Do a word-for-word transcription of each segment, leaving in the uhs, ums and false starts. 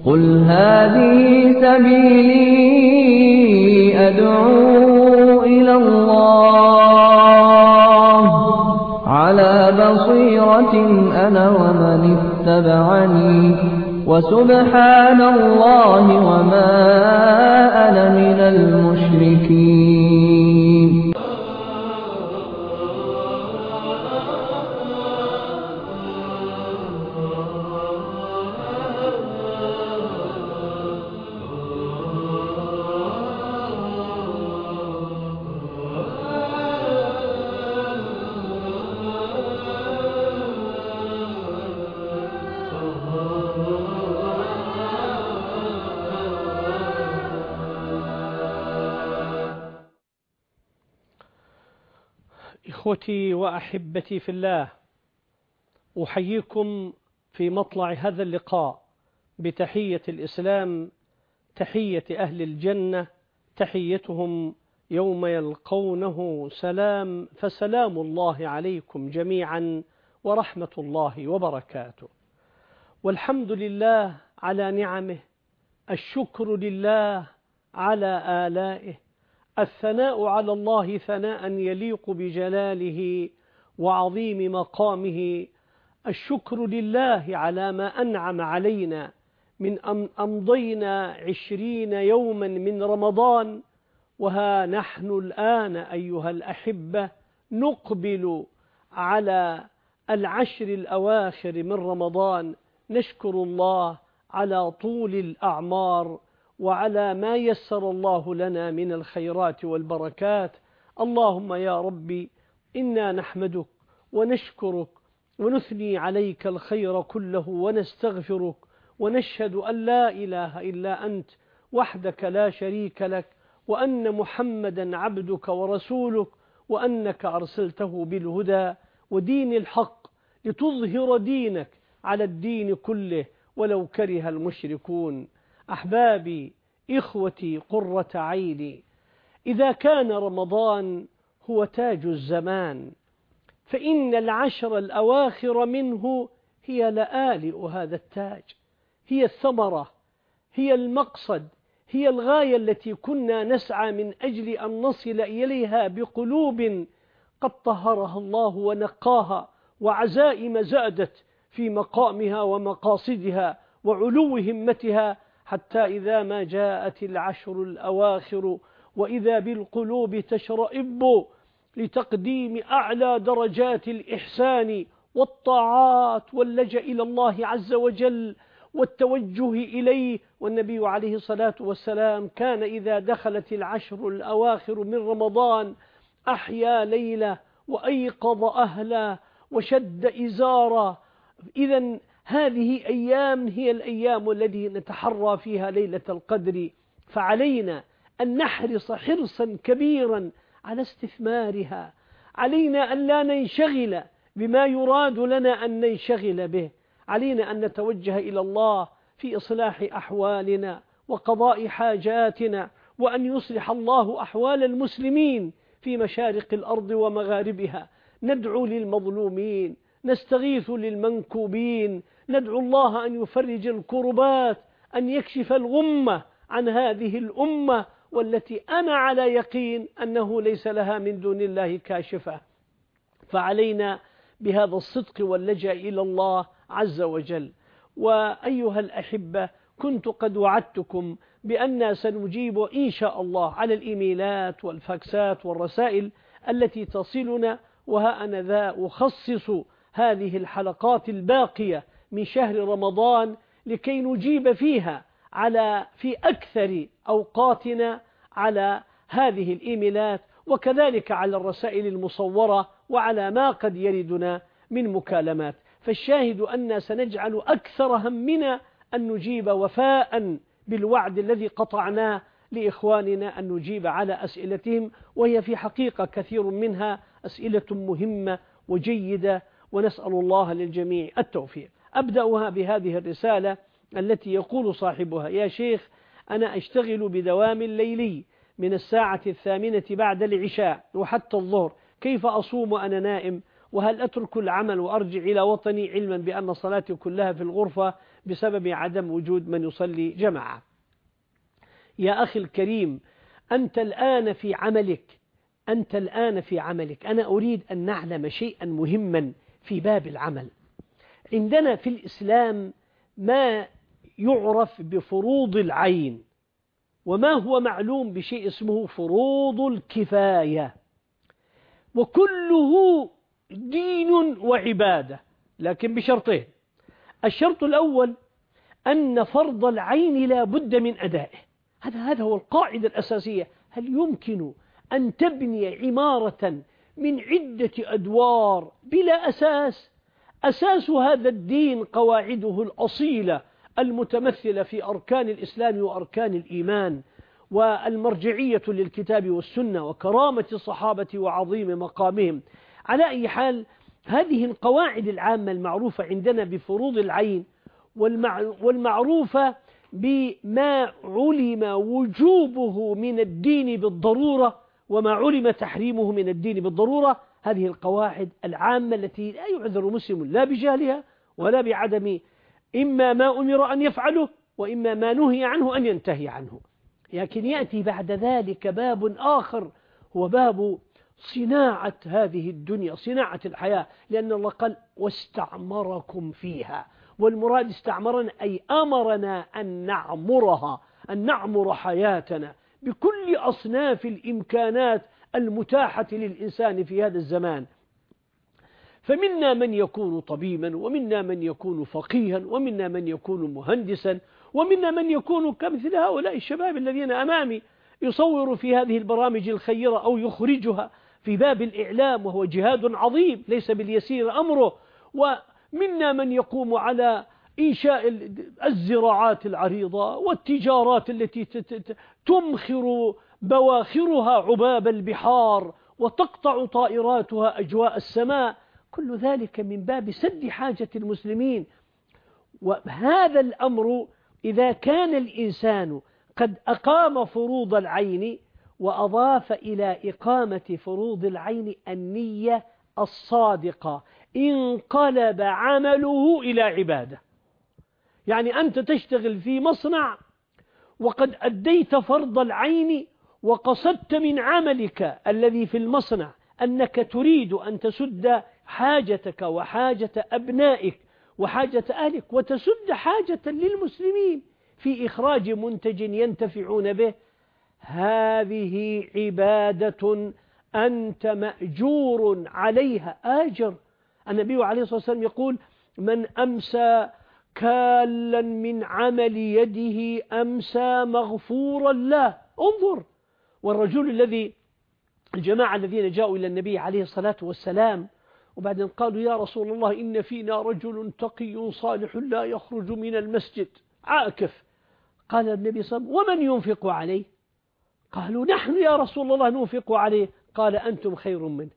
قل هذه سبيلي أدعو إلى الله على بصيرة أنا ومن اتبعني وسبحان الله وما أنا من المشركين. إخوتي وأحبتي في الله، أحييكم في مطلع هذا اللقاء بتحية الإسلام، تحية أهل الجنة، تحيتهم يوم يلقونه سلام، فسلام الله عليكم جميعا ورحمة الله وبركاته. والحمد لله على نعمه، الشكر لله على آلائه، الثناء على الله ثناء يليق بجلاله وعظيم مقامه، الشكر لله على ما أنعم علينا من أن أمضينا عشرين يوما من رمضان، وها نحن الآن أيها الأحبة نقبل على العشر الأواخر من رمضان. نشكر الله على طول الأعمار وعلى ما يسر الله لنا من الخيرات والبركات. اللهم يا ربي إنا نحمدك ونشكرك ونثني عليك الخير كله ونستغفرك، ونشهد أن لا إله إلا أنت وحدك لا شريك لك، وأن محمدا عبدك ورسولك، وأنك أرسلته بالهدى ودين الحق لتظهر دينك على الدين كله ولو كره المشركون. أحبابي، إخوتي، قرة عيني، إذا كان رمضان هو تاج الزمان، فإن العشر الأواخر منه هي لآلئ هذا التاج، هي الثمرة، هي المقصد، هي الغاية التي كنا نسعى من أجل أن نصل إليها بقلوب قد طهرها الله ونقاها، وعزائم زادت في مقامها ومقاصدها وعلو همتها، حتى إذا ما جاءت العشر الأواخر وإذا بالقلوب تشرئب لتقديم أعلى درجات الإحسان والطاعات واللجأ إلى الله عز وجل والتوجه إليه. والنبي عليه الصلاة والسلام كان إذا دخلت العشر الأواخر من رمضان أحيا ليلة وأيقظ أهلا وشد إزارا. إذن هذه أيام هي الأيام التي نتحرى فيها ليلة القدر، فعلينا أن نحرص حرصا كبيرا على استثمارها. علينا أن لا ننشغل بما يراد لنا أن ننشغل به، علينا أن نتوجه إلى الله في إصلاح أحوالنا وقضاء حاجاتنا، وأن يصلح الله أحوال المسلمين في مشارق الأرض ومغاربها. ندعو للمظلومين، نستغيث للمنكوبين، ندعو الله أن يفرج الكربات، أن يكشف الغمة عن هذه الأمة، والتي أنا على يقين أنه ليس لها من دون الله كاشفة. فعلينا بهذا الصدق واللجأ إلى الله عز وجل. وأيها الأحبة، كنت قد وعدتكم بأننا سنجيب إن شاء الله على الإيميلات والفاكسات والرسائل التي تصلنا، وها أنا ذا أخصص هذه الحلقات الباقية من شهر رمضان لكي نجيب فيها على في أكثر أوقاتنا على هذه الإيميلات، وكذلك على الرسائل المصورة وعلى ما قد يردنا من مكالمات. فالشاهد أن سنجعل أكثر همنا أن نجيب وفاء بالوعد الذي قطعناه لإخواننا، أن نجيب على أسئلتهم، وهي في حقيقة كثير منها أسئلة مهمة وجيدة، ونسأل الله للجميع التوفيق. أبدأها بهذه الرسالة التي يقول صاحبها: يا شيخ، أنا أشتغل بدوام ليلي من الساعة الثامنة بعد العشاء وحتى الظهر، كيف أصوم وأنا نائم؟ وهل أترك العمل وأرجع إلى وطني علما بأن صلاتي كلها في الغرفة بسبب عدم وجود من يصلي جماعة. يا أخي الكريم، أنت الآن في عملك أنت الآن في عملك أنا أريد أن نعلم شيئا مهما في باب العمل. عندنا في الإسلام ما يعرف بفروض العين، وما هو معلوم بشيء اسمه فروض الكفاية، وكله دين وعبادة، لكن بشرطين. الشرط الأول أن فرض العين لا بد من أدائه، هذا هذا هو القاعدة الأساسية. هل يمكن أن تبني عمارة من عدة أدوار بلا أساس؟ أساس هذا الدين قواعده الأصيلة المتمثلة في أركان الإسلام وأركان الإيمان، والمرجعية للكتاب والسنة، وكرامة الصحابة وعظيم مقامهم. على أي حال، هذه القواعد العامة المعروفة عندنا بفروض العين، والمعروفة بما علم وجوبه من الدين بالضرورة وما علم تحريمه من الدين بالضرورة، هذه القواعد العامة التي لا يعذر مسلم لا بجهلها ولا بعدم إما ما أمر أن يفعله وإما ما نهي عنه أن ينتهي عنه. لكن يأتي بعد ذلك باب آخر، هو باب صناعة هذه الدنيا، صناعة الحياة، لأن الله قال واستعمركم فيها، والمراد استعمرنا أي أمرنا أن نعمرها، أن نعمر حياتنا بكل أصناف الإمكانات المتاحة للإنسان في هذا الزمان. فمنا من يكون طبيبا، ومنا من يكون فقيها، ومنا من يكون مهندسا، ومنا من يكون كمثل هؤلاء الشباب الذين أمامي يصور في هذه البرامج الخيرة أو يخرجها في باب الإعلام، وهو جهاد عظيم ليس باليسير أمره. ومنا من يقوم على إنشاء الزراعات العريضة والتجارات التي تمخر بواخرها عباب البحار وتقطع طائراتها أجواء السماء، كل ذلك من باب سد حاجة المسلمين. وهذا الأمر إذا كان الإنسان قد أقام فروض العين وأضاف إلى إقامة فروض العين النية الصادقة، انقلب عمله إلى عبادة. يعني أنت تشتغل في مصنع وقد أديت فرض العين، وقصدت من عملك الذي في المصنع أنك تريد أن تسد حاجتك وحاجة أبنائك وحاجة أهلك، وتسد حاجة للمسلمين في إخراج منتج ينتفعون به. هذه عبادة أنت مأجور عليها آجر. النبي عليه الصلاة والسلام يقول: من أمسى كالا من عمل يده أمسى مغفورا له. انظر، والرجل الذي الجماعة الذين جاءوا إلى النبي عليه الصلاة والسلام وبعدين قالوا: يا رسول الله، إن فينا رجل تقي صالح لا يخرج من المسجد عاكف. قال النبي صلى الله عليه وسلم: ومن ينفق عليه؟ قالوا: نحن يا رسول الله ننفق عليه. قال: أنتم خير منه.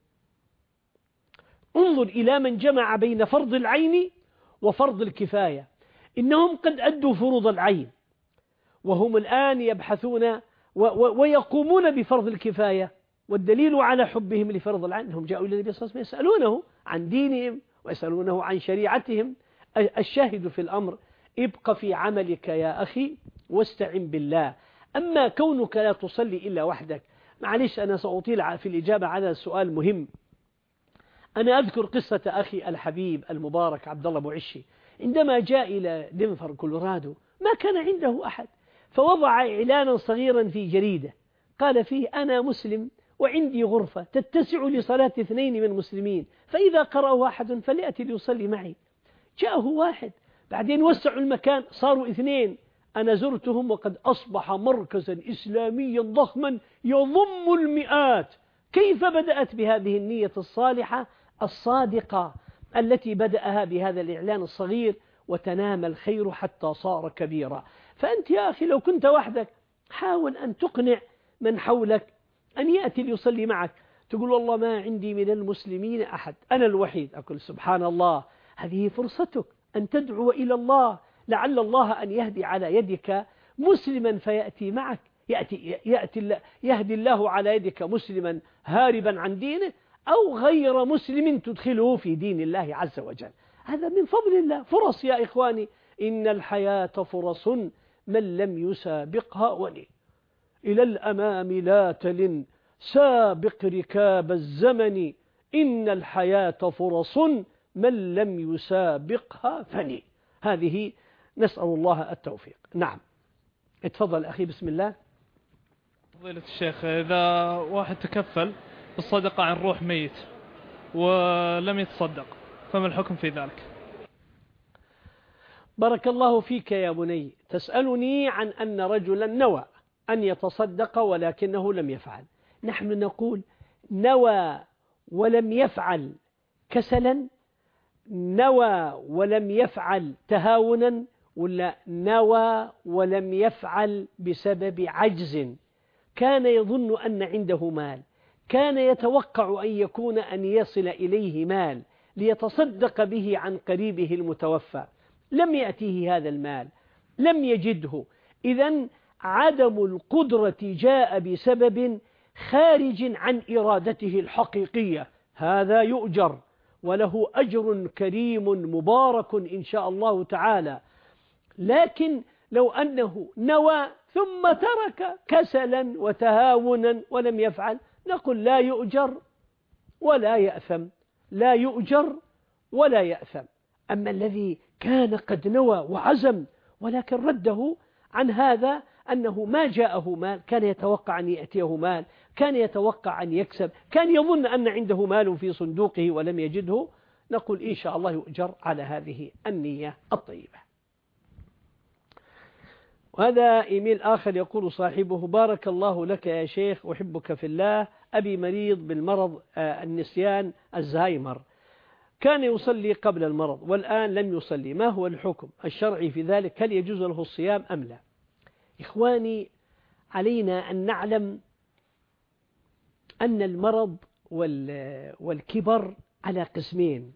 انظر إلى من جمع بين فرض العين وفرض الكفاية. إنهم قد أدوا فروض العين وهم الآن يبحثون ويقومون بفرض الكفاية، والدليل على حبهم لفرض العين أنهم جاءوا إلى النبي صلى الله عليه وسلم يسألونه عن دينهم ويسألونه عن شريعتهم. الشاهد في الأمر: ابق في عملك يا أخي واستعن بالله. أما كونك لا تصلي إلا وحدك، معلش أنا سأطيل في الإجابة على السؤال مهم. أنا أذكر قصة أخي الحبيب المبارك عبد الله بوعشي، عندما جاء إلى دنفر كولورادو ما كان عنده أحد، فوضع إعلانا صغيرا في جريدة قال فيه: أنا مسلم وعندي غرفة تتسع لصلاة اثنين من المسلمين، فإذا قرأه أحد فليأتي ليصلي معي. جاءه واحد، بعدين وسعوا المكان صاروا اثنين. أنا زرتهم وقد أصبح مركزا إسلاميا ضخما يضم المئات. كيف بدأت بهذه النية الصالحة الصادقة التي بدأها بهذا الإعلان الصغير، وتنام الخير حتى صار كبيرا. فأنت يا أخي لو كنت وحدك حاول أن تقنع من حولك أن يأتي ليصلي معك. تقول: والله ما عندي من المسلمين أحد، أنا الوحيد. أقول: سبحان الله، هذه فرصتك أن تدعو إلى الله، لعل الله أن يهدي على يدك مسلما فيأتي معك. يأتي يأتي يهدي الله على يدك مسلما هاربا عن دينه، أو غير مسلم تدخله في دين الله عز وجل. هذا من فضل الله. فرص يا إخواني، إن الحياة فرص من لم يسابقها وني. إلى الأمام لا تلن سابق ركاب الزمن، إن الحياة فرص من لم يسابقها فني. هذه نسأل الله التوفيق. نعم، اتفضل أخي. بسم الله. فضيلة الشيخ، إذا واحد تكفل بالصدقة عن روح ميت ولم يتصدق فما الحكم في ذلك؟ بارك الله فيك يا بني. تسألني عن أن رجلا نوى أن يتصدق ولكنه لم يفعل. نحن نقول نوى ولم يفعل كسلا، نوى ولم يفعل تهاونا، ولا نوى ولم يفعل بسبب عجز؟ كان يظن أن عنده مال، كان يتوقع أن يكون أن يصل إليه مال ليتصدق به عن قريبه المتوفى، لم يأتيه هذا المال، لم يجده. إذن عدم القدرة جاء بسبب خارج عن إرادته الحقيقية، هذا يؤجر وله أجر كريم مبارك إن شاء الله تعالى. لكن لو أنه نوى ثم ترك كسلا وتهاونا ولم يفعل، نقول لا يؤجر ولا يأثم، لا يؤجر ولا يأثم. أما الذي كان قد نوى وعزم ولكن رده عن هذا أنه ما جاءه مال، كان يتوقع أن يأتيه مال، كان يتوقع أن يكسب، كان يظن أن عنده مال في صندوقه ولم يجده، نقول إن شاء الله يؤجر على هذه النية الطيبة. وهذا إيميل آخر يقول صاحبه: بارك الله لك يا شيخ، أحبك في الله. أبي مريض بالمرض النسيان الزهايمر، كان يصلي قبل المرض والآن لم يصلي، ما هو الحكم الشرعي في ذلك؟ هل يجوز له الصيام أم لا؟ إخواني، علينا أن نعلم أن المرض والكبر على قسمين.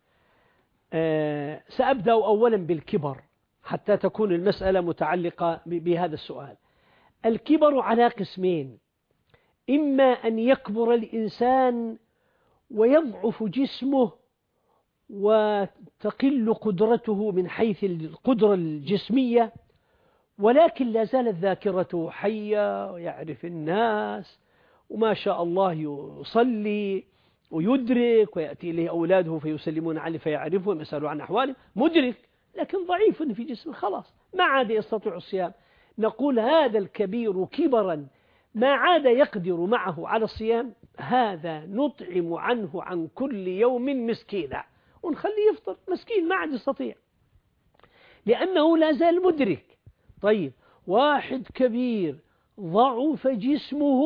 سأبدأ أولا بالكبر حتى تكون المسألة متعلقة بهذا السؤال. الكبر على قسمين: إما أن يكبر الإنسان ويضعف جسمه وتقل قدرته من حيث القدرة الجسمية، ولكن لا زالت ذاكرته حية ويعرف الناس وما شاء الله يصلي ويدرك، ويأتي إليه أولاده فيسلمون عليه فيعرفهم يسألوا عن أحوالهم، مدرك لكن ضعيف في جسمه، خلاص ما عاد يستطيع الصيام. نقول هذا الكبير كبرا ما عاد يقدر معه على الصيام، هذا نطعم عنه عن كل يوم مسكينا ونخليه يفطر مسكين، ما عاد يستطيع لأنه لا زال مدرك. طيب، واحد كبير ضعف جسمه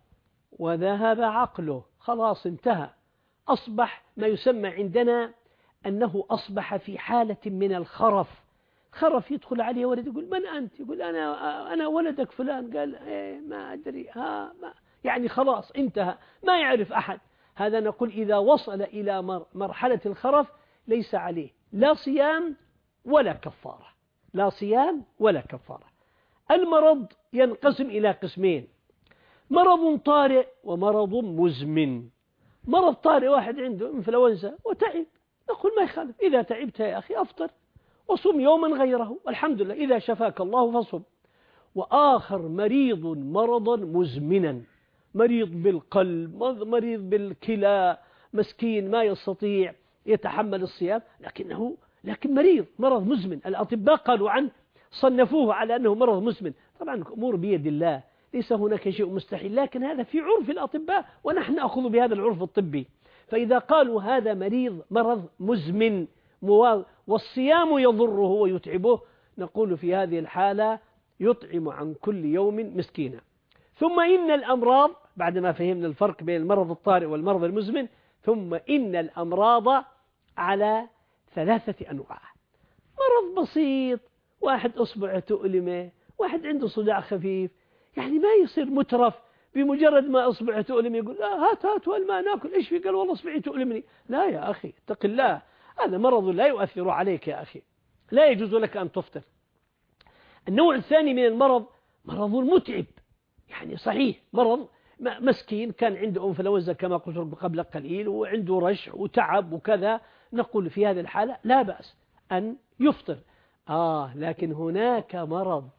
وذهب عقله، خلاص انتهى، أصبح ما يسمى عندنا أنه أصبح في حالة من الخرف. خرف، يدخل عليه ولد يقول: من أنت؟ يقول: أنا أنا ولدك فلان. قال: إيه ما أدري، ها ما يعني خلاص انتهى، ما يعرف أحد. هذا نقول إذا وصل إلى مرحلة الخرف ليس عليه لا صيام ولا كفارة، لا صيام ولا كفارة. المرض ينقسم إلى قسمين: مرض طارئ ومرض مزمن. مرض طارئ، واحد عنده انفلونزا وتعب، نقول ما يخالف، إذا تعبت يا أخي أفطر وصم يوما غيره، والحمد لله إذا شفاك الله فصم. وآخر مريض مرضا مزمنا، مريض بالقلب، مريض بالكلى، مسكين ما يستطيع يتحمل الصيام، لكنه لكن مريض مرض مزمن. الأطباء قالوا عنه، صنفوه على أنه مرض مزمن. طبعا الأمور بيد الله، ليس هناك شيء مستحيل، لكن هذا في عرف الأطباء ونحن نأخذ بهذا العرف الطبي. فإذا قالوا هذا مريض مرض مزمن والصيام يضره ويتعبه، نقول في هذه الحالة يطعم عن كل يوم مسكينا. ثم إن الأمراض، بعد ما فهمنا الفرق بين المرض الطارئ والمرض المزمن، ثم إن الأمراض على ثلاثة أنواع: مرض بسيط، واحد أصبعه تؤلمه، واحد عنده صداع خفيف، يعني ما يصير مترف بمجرد ما أصبعه تؤلم يقول: لا هات هات والماء ناكل، إيش في؟ قال: والله أصبعي تؤلمني. لا يا أخي، اتق الله، هذا مرض لا يؤثر عليك يا أخي، لا يجوز لك أن تفطر. النوع الثاني من المرض مرض متعب، يعني صحيح مرض مسكين كان عنده انفلونزا كما قلت قبل قليل وعنده رشح وتعب وكذا، نقول في هذه الحالة لا بأس أن يفطر. آه لكن هناك مرض،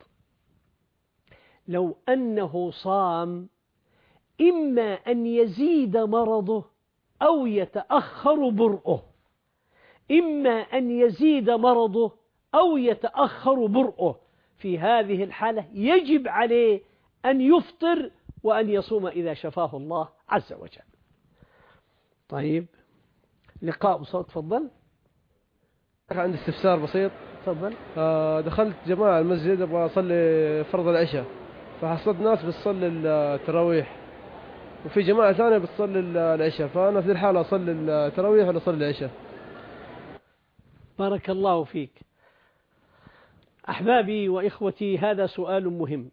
لو أنه صام إما أن يزيد مرضه أو يتأخر برؤه، إما أن يزيد مرضه أو يتأخر برؤه. في هذه الحالة يجب عليه أن يفطر وأن يصوم إذا شفاه الله عز وجل. طيب لقاء صوت، تفضل. عندي استفسار بسيط. تفضل. آه دخلت جماعة المسجد أبغى أصلي فرض العشاء، فحصلت ناس بتصلي التراويح وفي جماعة ثانية بتصلي العشاء، فأنا في الحالة أصلي التراويح ولا أصلي العشاء؟ بارك الله فيك. أحبابي وإخوتي، هذا سؤال مهم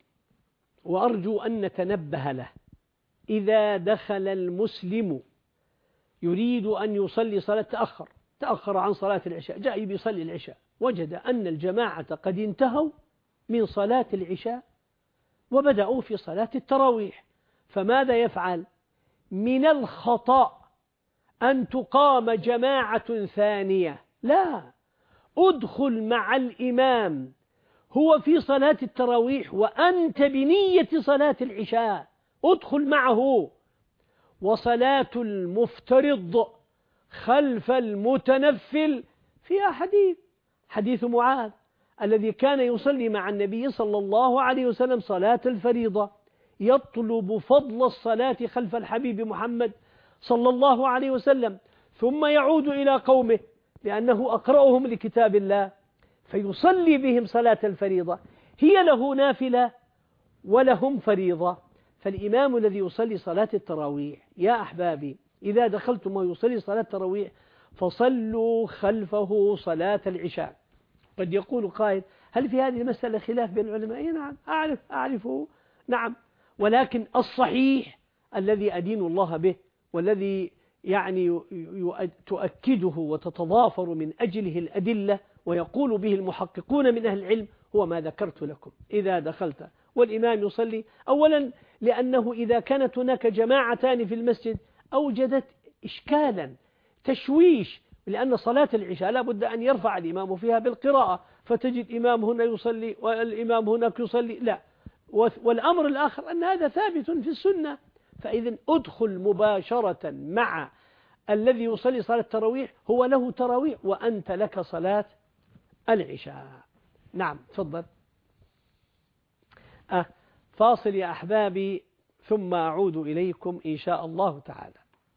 وأرجو أن نتنبه له. إذا دخل المسلم يريد أن يصلي صلاة تأخر تأخر عن صلاة العشاء، جاء بيصلي العشاء، وجد أن الجماعة قد انتهوا من صلاة العشاء وبدأوا في صلاة التراويح، فماذا يفعل؟ من الخطأ أن تقام جماعة ثانية، لا، أدخل مع الإمام هو في صلاة التراويح وأنت بنية صلاة العشاء، أدخل معه. وصلاة المفترض خلف المتنفل فيها حديث حديث معاذ الذي كان يصلي مع النبي صلى الله عليه وسلم صلاة الفريضة، يطلب فضل الصلاة خلف الحبيب محمد صلى الله عليه وسلم، ثم يعود إلى قومه لأنه أقرأهم لكتاب الله فيصلي بهم صلاة الفريضة، هي له نافلة ولهم فريضة. فالإمام الذي يصلي صلاة التراويح يا أحبابي إذا دخلتم ويصلي صلاة التراويح فصلوا خلفه صلاة العشاء. قد يقول قائل: هل في هذه المسألة خلاف بين العلماء؟ نعم أعرف أعرفه نعم، ولكن الصحيح الذي أدين الله به والذي يعني تؤكده وتتضافر من أجله الأدلة ويقول به المحققون من أهل العلم هو ما ذكرت لكم. إذا دخلت والإمام يصلي، أولا لأنه إذا كانت هناك جماعتان في المسجد أوجدت إشكالا تشويش، لأن صلاة العشاء لا بد أن يرفع الإمام فيها بالقراءة، فتجد إمام هنا يصلي والإمام هناك يصلي، لا. والأمر الآخر أن هذا ثابت في السنة، فإذن أدخل مباشرة مع الذي يصلي صلاة التراويح، هو له تراويح وأنت لك صلاة العشاء. نعم تفضل. أه فاصل يا أحبابي ثم أعود إليكم إن شاء الله تعالى.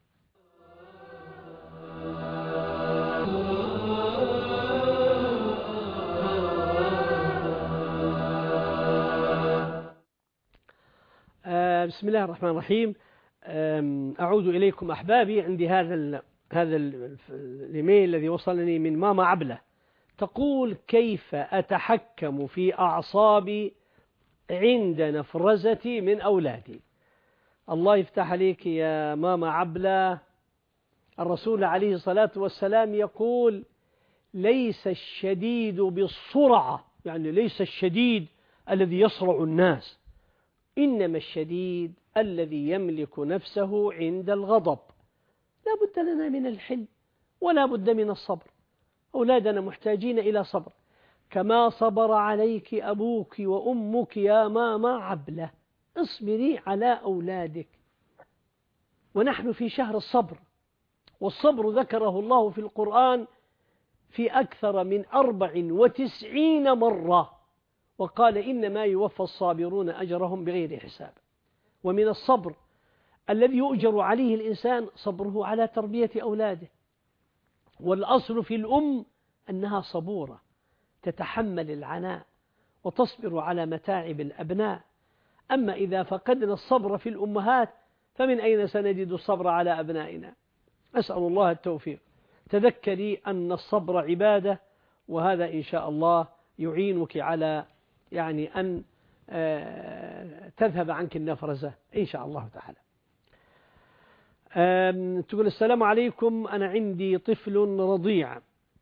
آه بسم الله الرحمن الرحيم. أعود إليكم أحبابي. عندي هذا ال هذا الإيميل الذي وصلني من ماما عبلة، تقول: كيف أتحكم في أعصابي عند نفرزتي من أولادي؟ الله يفتح عليك يا ماما عبلة. الرسول عليه الصلاة والسلام يقول: ليس الشديد بالسرعة، يعني ليس الشديد الذي يصرع الناس، إنما الشديد الذي يملك نفسه عند الغضب. لا بد لنا من الحلم ولا بد من الصبر. أولادنا محتاجين إلى صبر، كما صبر عليك أبوك وأمك يا ماما عبلة. اصبري على أولادك، ونحن في شهر الصبر، والصبر ذكره الله في القرآن في أكثر من أربع وتسعين مرة، وقال: إنما يوفى الصابرون أجرهم بغير حساب. ومن الصبر الذي يؤجر عليه الإنسان صبره على تربية أولاده، والأصل في الأم أنها صبورة تتحمل العناء وتصبر على متاعب الأبناء. أما إذا فقدنا الصبر في الأمهات فمن أين سنجد الصبر على أبنائنا؟ أسأل الله التوفيق. تذكري أن الصبر عبادة، وهذا إن شاء الله يعينك على يعني أن تذهب عنك النفرزة إن شاء الله تعالى. تقول: السلام عليكم، أنا عندي طفل رضيع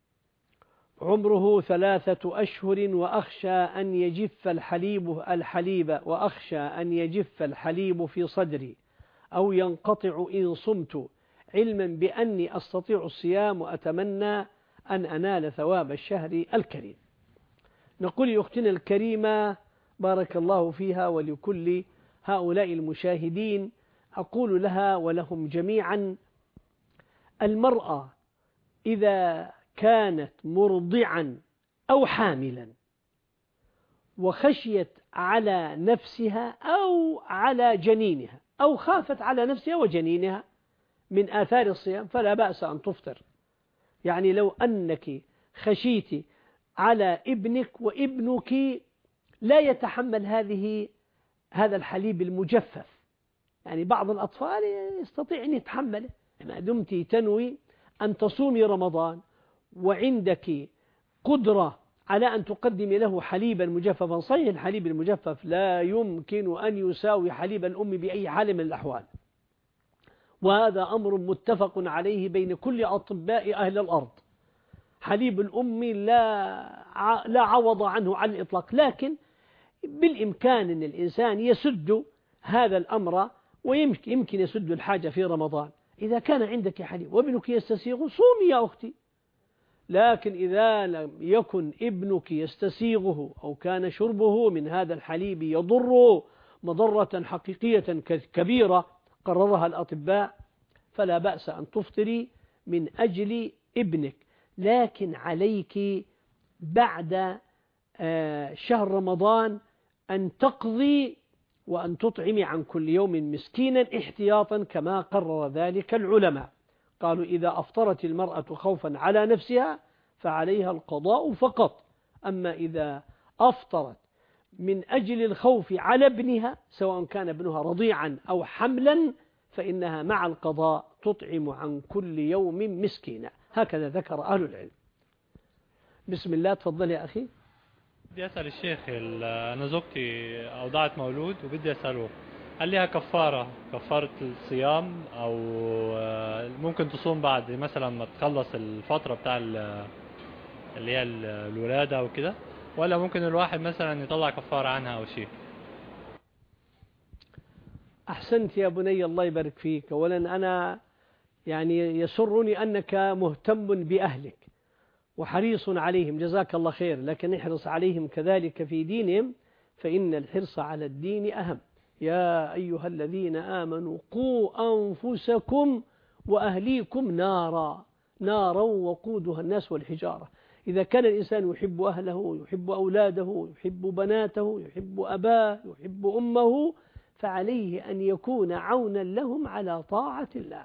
عمره ثلاثة أشهر وأخشى أن يجف الحليب الحليب وأخشى أن يجف الحليب في صدري أو ينقطع إن صمت، علما بأني أستطيع الصيام وأتمنى أن أنال ثواب الشهر الكريم. نقول لأختنا الكريمة بارك الله فيها ولكل هؤلاء المشاهدين، أقول لها ولهم جميعا: المرأة إذا كانت مرضعا أو حاملا وخشيت على نفسها أو على جنينها أو خافت على نفسها وجنينها من آثار الصيام فلا بأس أن تفطر. يعني لو أنك خشيت على ابنك وابنك لا يتحمل هذه هذا الحليب المجفف، يعني بعض الأطفال يستطيع أن يتحمله، ما دمت تنوي أن تصومي رمضان وعندك قدرة على أن تقدمي له حليبا مجففا. صحيح الحليب المجفف لا يمكن أن يساوي حليب الأم بأي حال من الأحوال، وهذا أمر متفق عليه بين كل أطباء أهل الأرض. حليب الأم لا لا عوض عنه على الإطلاق، لكن بالإمكان أن الإنسان يسد هذا الأمر، ويمكن يمكن يسد الحاجة في رمضان. إذا كان عندك حليب وابنك يستسيغ صومي يا أختي، لكن إذا لم يكن ابنك يستسيغه أو كان شربه من هذا الحليب يضره مضرة حقيقية كبيرة قررها الأطباء فلا بأس أن تفطري من أجل ابنك. لكن عليك بعد شهر رمضان أن تقضي وأن تطعمي عن كل يوم مسكينا احتياطا كما قرر ذلك العلماء. قالوا إذا أفطرت المرأة خوفا على نفسها فعليها القضاء فقط، أما إذا أفطرت من أجل الخوف على ابنها سواء كان ابنها رضيعا أو حملا فإنها مع القضاء تطعم عن كل يوم مسكينا. هكذا ذكر أهل العلم. بسم الله، تفضل يا أخي. بدي أسأل الشيخ، أنا زوجتي أوضعت مولود وبدي أسأله هل لها كفارة كفارة الصيام أو ممكن تصوم بعد مثلا ما تخلص الفترة بتاع اللي هي الولادة وكده، ولا ممكن الواحد مثلا يطلع كفارة عنها أو شيء؟ أحسنت يا بني، الله يبارك فيك. أولا أنا يعني يسرني أنك مهتم بأهلك وحريص عليهم، جزاك الله خير، لكن احرص عليهم كذلك في دينهم فإن الحرص على الدين أهم. يا أيها الذين آمنوا قوا أنفسكم وأهليكم نارا نارا وقودها الناس والحجارة. إذا كان الإنسان يحب أهله يحب أولاده يحب بناته يحب أباه يحب أمه فعليه أن يكون عونا لهم على طاعة الله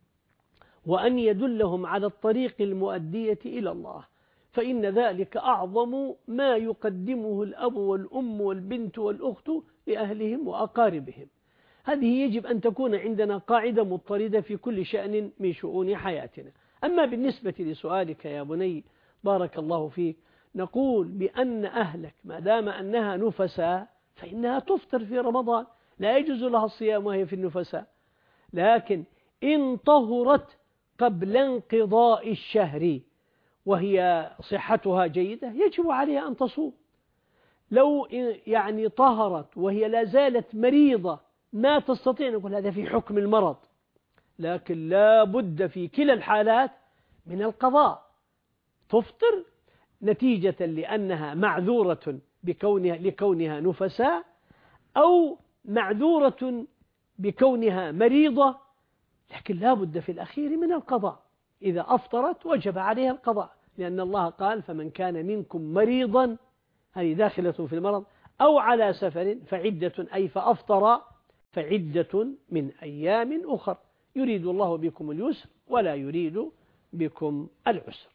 وأن يدلهم على الطريق المؤدية إلى الله، فإن ذلك أعظم ما يقدمه الأب والأم والبنت والأخت لأهلهم وأقاربهم. هذه يجب أن تكون عندنا قاعدة مضطردة في كل شأن من شؤون حياتنا. أما بالنسبة لسؤالك يا بني بارك الله فيك، نقول بأن أهلك ما دام أنها نفساء فإنها تفطر في رمضان، لا يجوز لها الصيام وهي في النفساء، لكن إن طهرت قبل انقضاء الشهر وهي صحتها جيدة يجب عليها أن تصوم. لو يعني طهرت وهي لا زالت مريضة ما تستطيع، نقول هذا في حكم المرض، لكن لا بد في كلا الحالات من القضاء. تفطر نتيجة لأنها معذورة بكونها لكونها نفساء أو معذورة بكونها مريضة، لكن لا بد في الأخير من القضاء. إذا أفطرت وجب عليها القضاء، لأن الله قال فمن كان منكم مريضا، هذه داخلة في المرض، أو على سفر فعدة، أي فأفطر فعدة من أيام أخر، يريد الله بكم اليسر ولا يريد بكم العسر.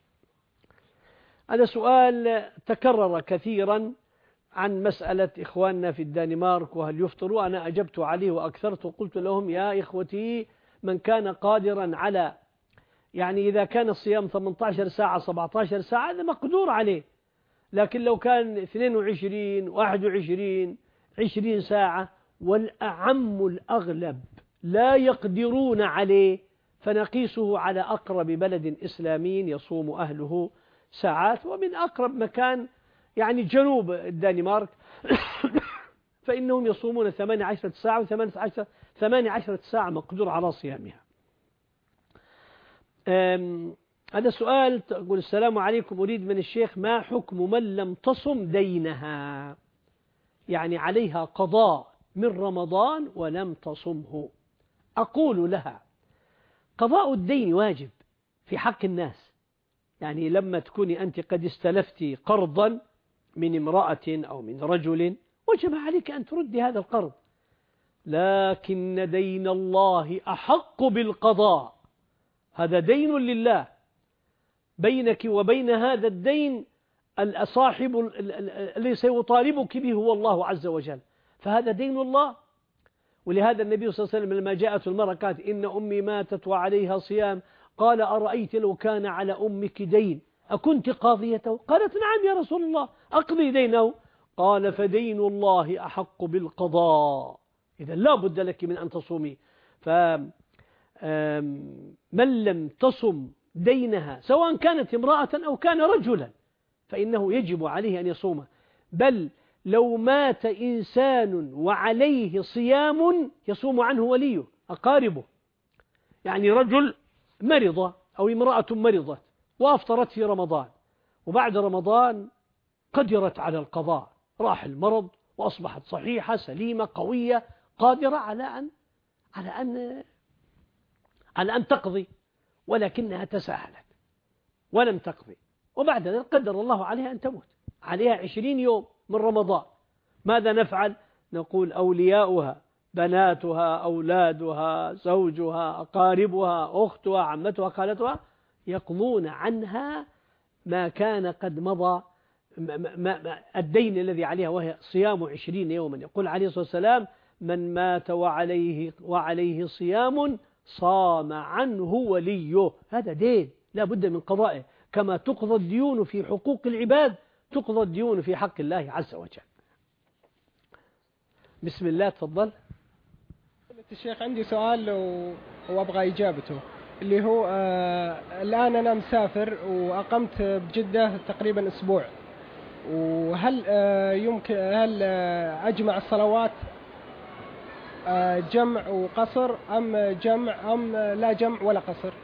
هذا سؤال تكرر كثيرا عن مسألة إخواننا في الدنمارك وهل يفطروا. أنا أجبت عليه وأكثرت وقلت لهم يا إخوتي من كان قادرا على يعني إذا كان الصيام ثمانية عشر ساعة سبعة عشر ساعة هذا مقدور عليه، لكن لو كان اثنين وعشرين واحد وعشرين عشرين ساعة والأعم الأغلب لا يقدرون عليه فنقيسه على أقرب بلد إسلامي يصوم أهله ساعات، ومن أقرب مكان يعني جنوب الدنمارك فإنهم يصومون ثمانية عشرة ساعة وثمانية عشرة ثمانية عشرة ساعة مقدور على صيامها. هذا سؤال تقول: السلام عليكم، أريد من الشيخ ما حكم من لم تصم دينها، يعني عليها قضاء من رمضان ولم تصمه. أقول لها: قضاء الدين واجب في حق الناس، يعني لما تكوني أنت قد استلفتي قرضا من امرأة أو من رجل وجب عليك أن تردي هذا القرض، لكن دين الله أحق بالقضاء، هذا دين لله، بينك وبين هذا الدين الصاحب الذي سيطالبك به هو الله عز وجل، فهذا دين الله. ولهذا النبي صلى الله عليه وسلم لما جاءت المرأة قالت: إن أمي ماتت وعليها صيام، قال: أرأيت لو كان على أمك دين أكنت قاضيته؟ قالت: نعم يا رسول الله، أقضي دينه. قال: فدين الله أحق بالقضاء، إذا لا بد لك من أن تصومي. فمن لم تصم دينها سواء كانت امرأة أو كان رجلا فإنه يجب عليه أن يصوم، بل لو مات إنسان وعليه صيام يصوم عنه وليه أقاربه، يعني رجل مرض أو امرأة مرضت وأفطرت في رمضان، وبعد رمضان قدرت على القضاء، راح المرض وأصبحت صحيحة سليمة قوية قادرة على أن على أن على أن تقضي، ولكنها تساهلت ولم تقضي، وبعد ذلك قدر الله عليها أن تموت، عليها عشرين يوم من رمضان. ماذا نفعل؟ نقول: أولياؤها، بناتها، أولادها، زوجها، أقاربها، أختها، عمتها، خالتها، يقضون عنها ما كان قد مضى، الدين الذي عليها، وهي صيام عشرين يوما. يقول عليه الصلاة والسلام: من مات وعليه, وعليه صيام صام عنه وليه، هذا دين لا بد من قضائه، كما تقضى الديون في حقوق العباد تقضى الديون في حق الله عز وجل. بسم الله، تفضل. الشيخ عندي سؤال وأبغى إجابته، اللي هو آه الآن أنا مسافر وأقمت بجدة تقريبا أسبوع، وهل آه يمكن هل آه أجمع الصلوات آه جمع وقصر أم جمع أم لا جمع ولا قصر؟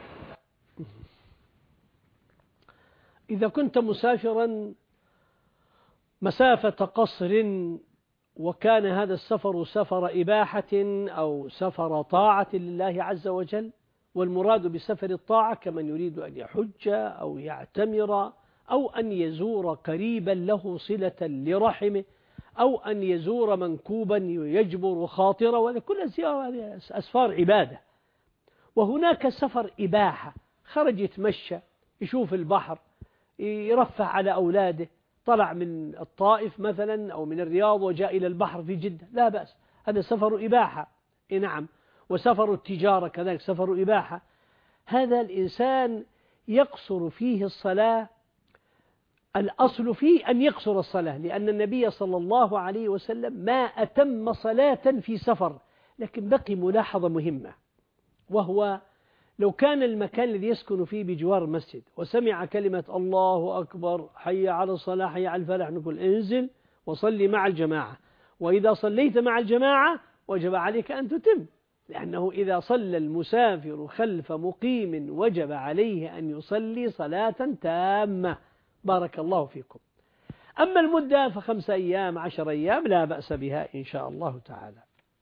إذا كنت مسافرا مسافة قصر وكان هذا السفر سفر إباحة أو سفر طاعة لله عز وجل، والمراد بسفر الطاعة كمن يريد أن يحج أو يعتمر أو أن يزور قريبا له صلة لرحمه أو أن يزور منكوبا يجبر خاطره، وهذا كل أسفار عبادة. وهناك سفر إباحة، خرج يتمشى يشوف البحر يرفع على أولاده، طلع من الطائف مثلا أو من الرياض وجاء إلى البحر في جدة، لا بأس، هذا سفر إباحة. نعم. وسفر التجارة كذلك سفر إباحة، هذا الإنسان يقصر فيه الصلاة، الأصل فيه أن يقصر الصلاة، لأن النبي صلى الله عليه وسلم ما أتم صلاة في سفر. لكن بقي ملاحظة مهمة، وهو لو كان المكان الذي يسكن فيه بجوار مسجد وسمع كلمة الله أكبر حي على الصلاة حي على الفلاح، نقول: انزل وصلي مع الجماعة، وإذا صليت مع الجماعة وجب عليك أن تتم، لأنه إذا صلى المسافر خلف مقيم وجب عليه أن يصلي صلاة تامة. بارك الله فيكم. أما المدة فخمسة أيام عشر أيام لا بأس بها إن شاء الله تعالى.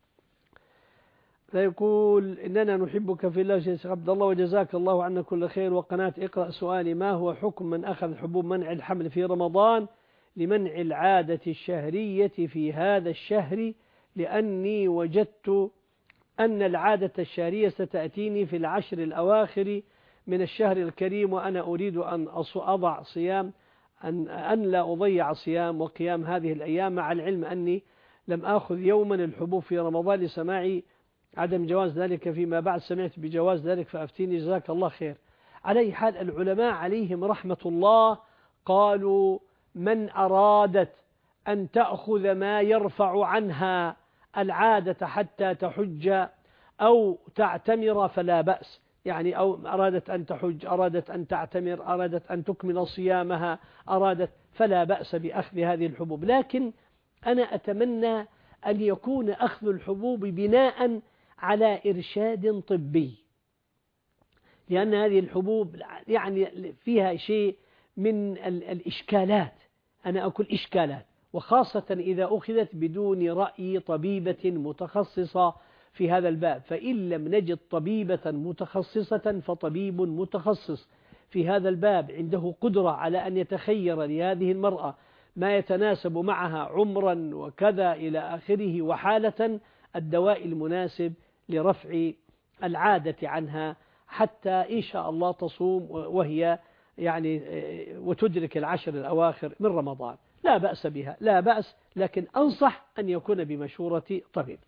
فيقول: إننا نحبك في الله شيخ عبد الله وجزاك الله عنا كل خير، وقناة اقرأ سؤالي: ما هو حكم من أخذ حبوب منع الحمل في رمضان لمنع العادة الشهرية في هذا الشهر، لأني وجدت أن العادة الشهرية ستأتيني في العشر الأواخر من الشهر الكريم، وأنا أريد أن أضع صيام أن, أن لا أضيع صيام وقيام هذه الأيام، مع العلم أني لم آخذ يوما الحبوب في رمضان لسماعي عدم جواز ذلك، فيما بعد سمعت بجواز ذلك فأفتيني جزاك الله خير. على أي حال العلماء عليهم رحمة الله قالوا: من أرادت أن تأخذ ما يرفع عنها العادة حتى تحج أو تعتمر فلا بأس، يعني أو أرادت أن تحج، أرادت أن تعتمر، أرادت أن تكمل صيامها، أرادت، فلا بأس بأخذ هذه الحبوب. لكن أنا أتمنى أن يكون أخذ الحبوب بناء على إرشاد طبي، لأن هذه الحبوب يعني فيها شيء من الإشكالات، أنا أقول إشكالات، وخاصة إذا أخذت بدون رأي طبيبة متخصصة في هذا الباب. فإن لم نجد طبيبة متخصصة فطبيب متخصص في هذا الباب عنده قدرة على أن يتخير لهذه المرأة ما يتناسب معها عمرا وكذا إلى آخره، وحالة الدواء المناسب لرفع العادة عنها حتى إن شاء الله تصوم وهي يعني وتدرك العشر الأواخر من رمضان. لا بأس بها، لا بأس، لكن أنصح أن يكون بمشورة طبيب.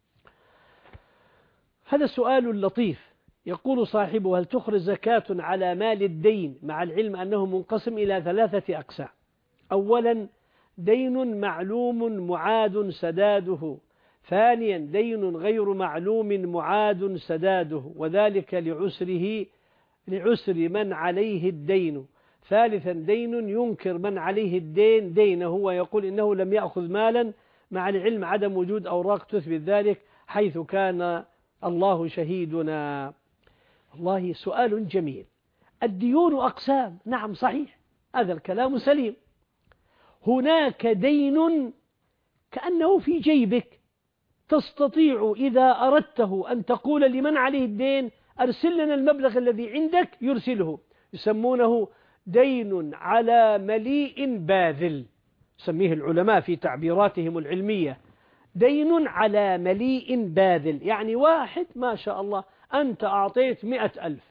هذا سؤال لطيف، يقول صاحبه: هل تخرج زكاة على مال الدين مع العلم أنه منقسم إلى ثلاثة أقسام؟ أولا دين معلوم معاد سداده، ثانيا دين غير معلوم معاد سداده وذلك لعسره لعسر من عليه الدين، ثالثا دين ينكر من عليه الدين دينه ويقول إنه لم يأخذ مالا مع العلم عدم وجود أوراق تثبت ذلك حيث كان الله شهيدنا. والله سؤال جميل. الديون أقسام، نعم صحيح، هذا الكلام سليم. هناك دين كأنه في جيبك، تستطيع إذا أردته أن تقول لمن عليه الدين أرسل لنا المبلغ الذي عندك يرسله، يسمونه دين على مليء باذل، يسميه العلماء في تعبيراتهم العلمية دين على مليء باذل. يعني واحد ما شاء الله أنت أعطيت مئة ألف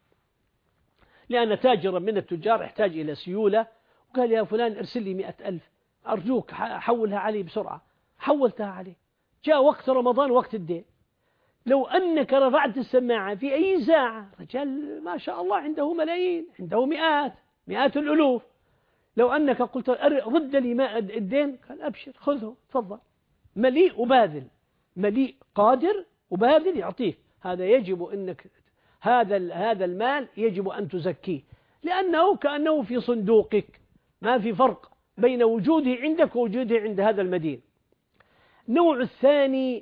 لأن تاجرا من التجار احتاج إلى سيولة، وقال يا فلان ارسل لي مئة ألف أرجوك حولها علي بسرعة، حولتها عليه، جاء وقت رمضان وقت الدين، لو أنك رفعت السماعة في أي ساعة، رجال ما شاء الله عنده ملايين، عنده مئات مئات الألوف، لو أنك قلت رد لي ما الدين قال أبشر خذه تفضل، مليء وباذل، مليء قادر وباذل يعطيك. هذا يجب أنك هذا هذا المال يجب أن تزكيه، لأنه كأنه في صندوقك، ما في فرق بين وجوده عندك ووجوده عند هذا المدين. النوع الثاني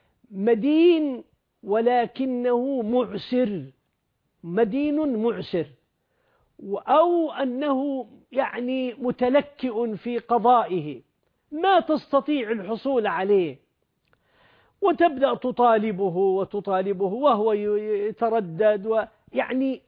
مدين ولكنه معسر، مدين معسر، أو أنه يعني متلكئ في قضائه ما تستطيع الحصول عليه، وتبدأ تطالبه وتطالبه وهو يتردد، ويعني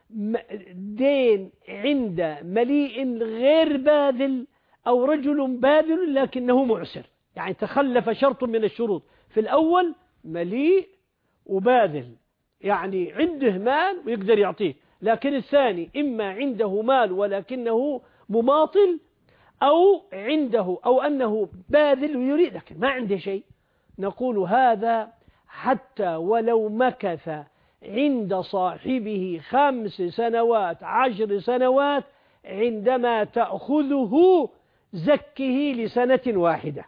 دين عند مليء غير باذل أو رجل باذل لكنه معسر، يعني تخلف شرط من الشروط. في الأول مليء وباذل، يعني عنده مال ويقدر يعطيه، لكن الثاني إما عنده مال ولكنه مماطل، أو عنده أو أنه باذل ويريد لكن ما عنده شيء. نقول هذا حتى ولو مكث عند صاحبه خمس سنوات عشر سنوات، عندما تأخذه زكه لسنة واحدة،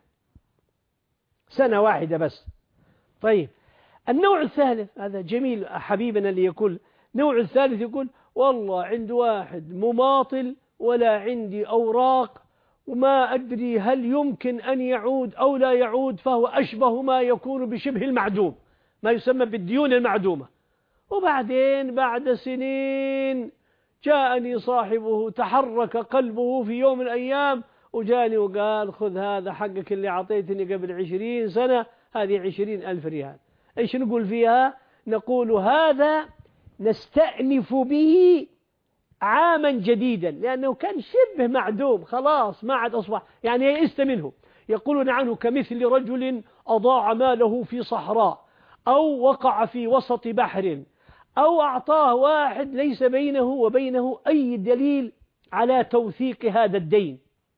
سنة واحدة بس. طيب النوع الثالث هذا جميل حبيبنا اللي يقول، النوع الثالث يقول والله عند واحد مماطل ولا عندي أوراق وما أدري هل يمكن أن يعود أو لا يعود، فهو أشبه ما يكون بشبه المعدوم، ما يسمى بالديون المعدومة. وبعدين بعد سنين جاءني صاحبه تحرك قلبه في يوم من الأيام وجاني وقال خذ هذا حقك اللي عطيتني قبل عشرين سنة، هذه عشرين ألف ريال. إيش نقول فيها؟ نقول هذا نستأنف به عاما جديدا، لأنه كان شبه معدوم خلاص ما عاد أصبح يعني يئست منه. يقولون عنه كمثل رجل أضاع ماله في صحراء، أو وقع في وسط بحر، أو أعطاه واحد ليس بينه وبينه أي دليل على توثيق هذا الدين،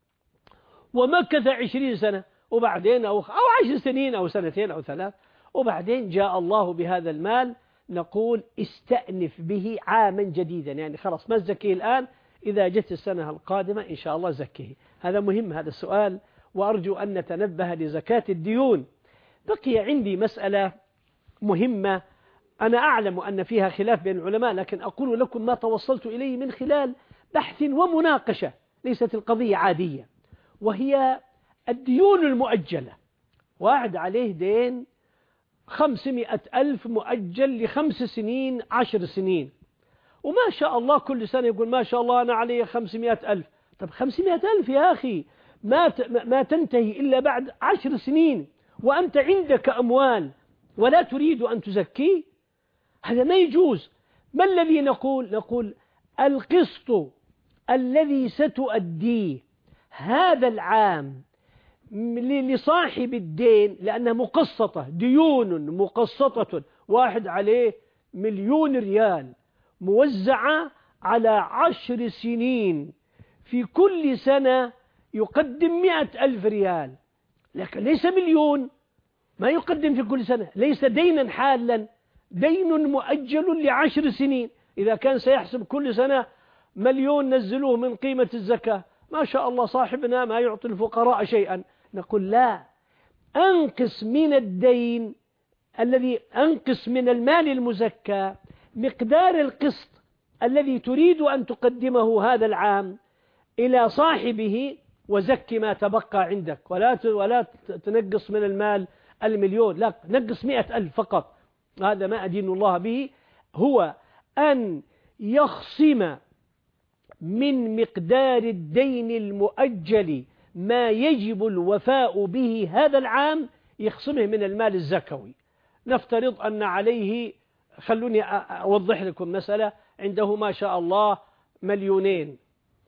ومكث عشرين سنة وبعدين أو, أو عشر سنين أو سنتين أو ثلاث، وبعدين جاء الله بهذا المال. نقول استأنف به عاما جديدا، يعني خلاص ما تزكيه الآن، إذا جت السنة القادمة إن شاء الله زكيه. هذا مهم هذا السؤال، وأرجو أن نتنبه لزكاة الديون. بقي عندي مسألة مهمة أنا أعلم أن فيها خلاف بين العلماء، لكن أقول لكم ما توصلت إليه من خلال بحث ومناقشة، ليست القضية عادية، وهي الديون المؤجلة. واحد عليه دين خمسمائة ألف مؤجل لخمس سنين عشر سنين، وما شاء الله كل سنة يقول ما شاء الله أنا علي خمسمائة ألف. طب خمسمائة ألف يا أخي ما ما تنتهي إلا بعد عشر سنين وأنت عندك أموال ولا تريد أن تزكي، هذا ما يجوز. ما الذي نقول؟ نقول القسط الذي ستؤديه هذا العام لصاحب الدين، لأنها مقسطة، ديون مقسطة، واحد عليه مليون ريال موزعة على عشر سنين، في كل سنة يقدم مئة ألف ريال، لكن ليس مليون، ما يقدم في كل سنة، ليس دينا حالا، دين مؤجل لعشر سنين. إذا كان سيحسب كل سنة مليون نزلوه من قيمة الزكاة، ما شاء الله صاحبنا ما يعطي الفقراء شيئا. نقول لا، أنقص من الدين الذي أنقص من المال المزكى مقدار القسط الذي تريد أن تقدمه هذا العام إلى صاحبه، وزكي ما تبقى عندك، ولا ولا تنقص من المال المليون، لا نقص مئة ألف فقط. هذا ما أدين الله به، هو أن يخصم من مقدار الدين المؤجل ما يجب الوفاء به هذا العام، يخصمه من المال الزكوي. نفترض أن عليه، خلوني أوضح لكم مسألة، عنده ما شاء الله مليونين،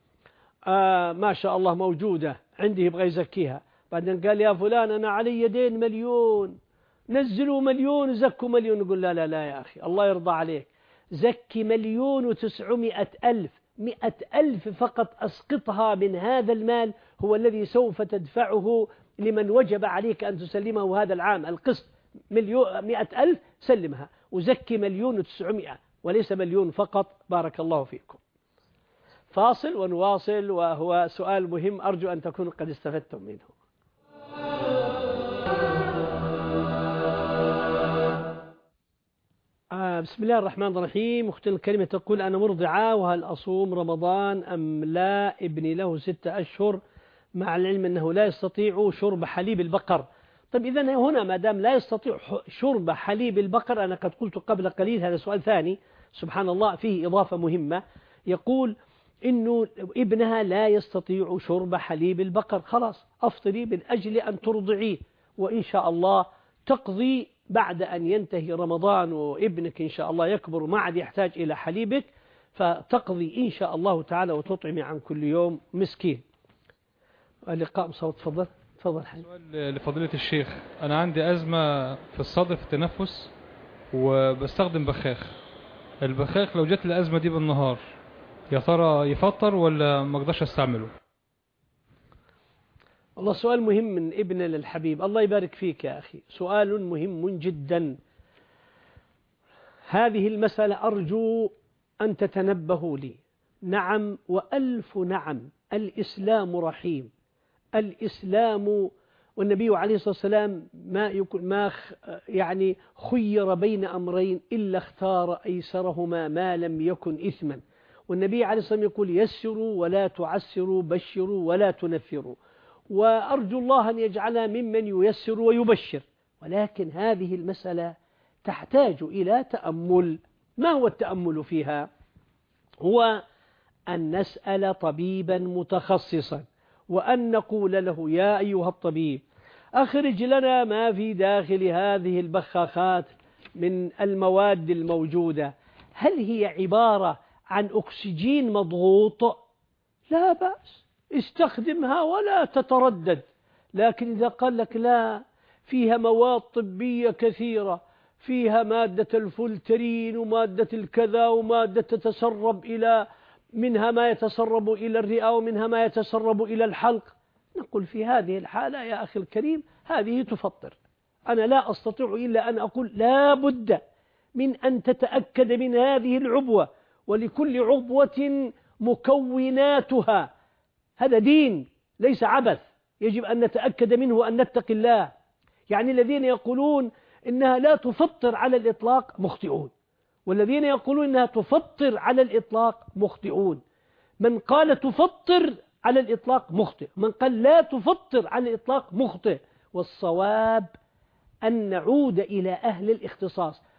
آه ما شاء الله موجودة عنده يبغى يزكيها، بعدين قال يا فلان أنا علي دين مليون، نزلوا مليون وزكوا مليون. نقول لا لا لا يا أخي الله يرضى عليك، زكي مليون وتسعمائة ألف، مئة ألف فقط أسقطها من هذا المال، هو الذي سوف تدفعه لمن وجب عليك أن تسلمه هذا العام القسط، مليون مئة ألف سلمها، وزكي مليون وتسعمائة وليس مليون فقط. بارك الله فيكم. فاصل ونواصل، وهو سؤال مهم أرجو أن تكونوا قد استفدتم منه. آه بسم الله الرحمن الرحيم. أختنا الكريمة تقول أنا مرضعة، وهل أصوم رمضان أم لا؟ ابني له ستة أشهر، مع العلم أنه لا يستطيع شرب حليب البقر. طيب إذن هنا ما دام لا يستطيع شرب حليب البقر، أنا قد قلت قبل قليل هذا سؤال ثاني سبحان الله فيه إضافة مهمة، يقول إنه ابنها لا يستطيع شرب حليب البقر، خلاص أفطري من أجل أن ترضعيه، وإن شاء الله تقضي بعد أن ينتهي رمضان وابنك إن شاء الله يكبر ما عاد يحتاج إلى حليبك، فتقضي إن شاء الله تعالى وتطعمي عن كل يوم مسكين. اللقاء صوت. تفضل تفضل. سؤال لفضيلة الشيخ، أنا عندي أزمة في الصدر في التنفس وبستخدم بخاخ، البخاخ لو جت الأزمة دي بالنهار يا ترى يفطر ولا ما اقدرش استعمله؟ والله سؤال مهم من ابن للحبيب، الله يبارك فيك يا أخي، سؤال مهم جدا. هذه المسألة أرجو أن تتنبهوا لي. نعم وألف نعم، الإسلام رحيم، الإسلام والنبي عليه الصلاة والسلام ما يكون ما يعني خير بين أمرين إلا اختار أيسرهما ما لم يكن إثما، والنبي عليه الصلاة والسلام يقول يسروا ولا تعسروا، بشروا ولا تنفروا، وأرجو الله أن يجعلنا ممن ييسر ويبشر. ولكن هذه المسألة تحتاج إلى تأمل. ما هو التأمل فيها؟ هو أن نسأل طبيبا متخصصا، وأن نقول له يا أيها الطبيب أخرج لنا ما في داخل هذه البخاخات من المواد الموجودة، هل هي عبارة عن أكسجين مضغوط؟ لا بأس، استخدمها ولا تتردد. لكن إذا قال لك لا، فيها مواد طبية كثيرة، فيها مادة الفلترين ومادة الكذا ومادة تتسرب إلى منها ما يتسرب إلى الرئة ومنها ما يتسرب إلى الحلق، نقول في هذه الحالة يا أخي الكريم هذه تفطر. أنا لا أستطيع إلا أن أقول لا بد من أن تتأكد من هذه العبوة، ولكل عبوة مكوناتها، هذا دين ليس عبث، يجب أن نتأكد منه، أن نتقي الله. يعني الذين يقولون إنها لا تفطر على الإطلاق مخطئون، والذين يقولون إنها تفطر على الإطلاق مخطئون. من قال تفطر على الإطلاق مخطئ، من قال لا تفطر على الإطلاق مخطئ. والصواب أن نعود إلى أهل الاختصاص.